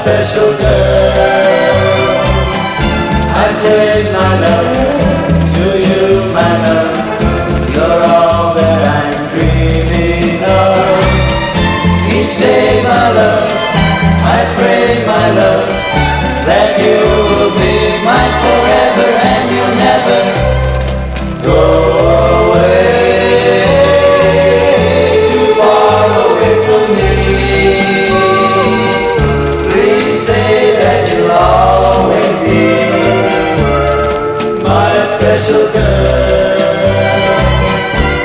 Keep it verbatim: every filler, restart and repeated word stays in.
special girl. I pledge my love to you, my love. You're all that I'm dreaming of. Each day, my love, I pray, my love, that you will be mine forever and you'll never go away, too far away from me. Please say that you'll always be my special girl.